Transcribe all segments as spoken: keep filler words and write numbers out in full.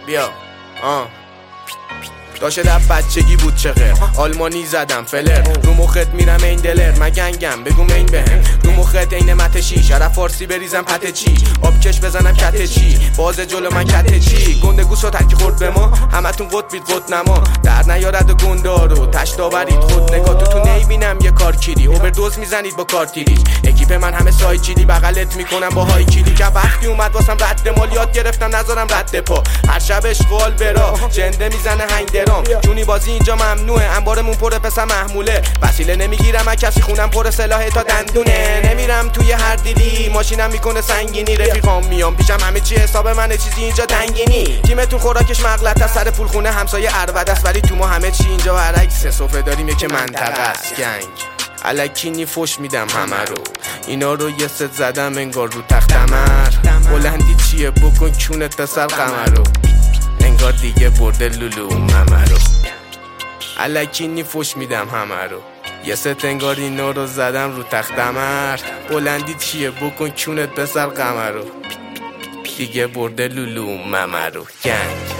بیا آه داشته در بچگی بود چقدر آلمانی زدم فلر رو مخت میرم این دلر من گنگم بگو مین بهم رو مخت این مته چی شرف فارسی بریزم پته چی آبکش بزنم کته چی باز جلو من کته چی گنده گوسا ترکی خورد به ما همتون قد بید قد نما در نیارد و گندارو تشتا برید خود نگاه تو تو نیبینم یه کار کیری اووردوز میزنید با کارتیریج اکیپ من همه سای چیلی بغلت میکنم با های کیلی که وقتی اومد واسم رد مال یاد گرفتم نذارم رد پا هر شب اشغال برا جنده میزنه هنگ جونی بازی اینجا ممنوعه انبارمون پر پسر محموله وسیله نمیگیرم از کسی خونم پر سلاحه تا دندونه نمیرم توی هر دیلی ماشینم میکنه سنگینی رفیقام میام پیشم همه چی حساب منه چیزی اینجا دنگینی تیمتون خوراکش مغلط از سر پول خونه همسایه ارود است ولی تو ما همه چی اینجا برعکس صفه داریم یک منطقه است گنگ الکی نی فوش میدم همه رو اینا رو یه ست زدم انگار رو تخت عمر بلندی چیه بکن کونت پسر قمر رو انگار دیگه برده لولو ممه رو الکی نی فوش میدم همه رو یه ست انگار اینا رو زدم رو تخت عمر بلندی چیه بکن کونت پسر قمر رو دیگه برده لولو ممه رو گنگ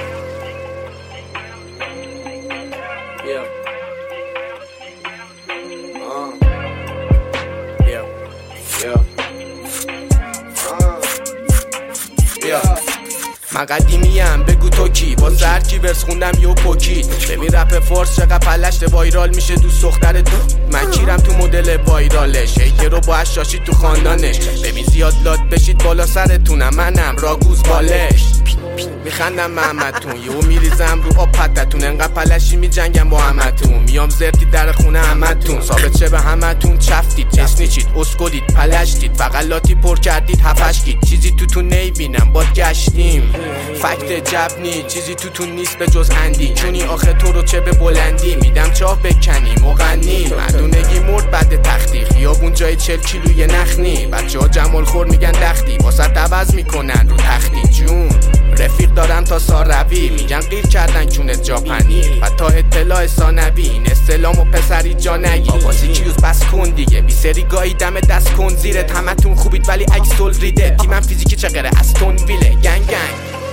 من قدیمیم بگو تو کی با سرکی برس خوندم یو پوکید ببین رپ فارس چقدر پلشت وایرال میشه دوست دختر تو من کیرم تو مدل وایرالش هیکر رو با شاشید تو خاندانش ببین زیاد لات بشید بالا سرتونم منم راگوز بالش میخندم محمدتون یهو میریزم رو آب پتتون انقدر پلشی میجنگم با همتون میام زرتی در خونه همتون ثابت شه به همتون چفتید اسنیچید اسکلید پلشتید فقط لاتی پر کردید هفشتید چیزی تو تو نیبینم باد گشتیم فکت جبنی چیزی تو تو نیست به جز اندی چونی آخه تو رو چه به بلندی میدم چاه بکنی مغنی مردونگی مرد بعد تختی خیابون جای چل کیلوی نخنی بچه ها جمال خور میگن دختی واسه عوض میکنن رو تختی جون رفیق دارم تا ساروی میگن قیر کردن کونت جا پنیر و تا اطلاع ثانوی این استلام و پسری جا نگی آباسی کیوز بس کن دیگه بی سری گاهی دم دست کن زیرت همتون خوبید ولی اکسل ریده تیمم فیزیکی چقدر استون ویله گنگ گنگ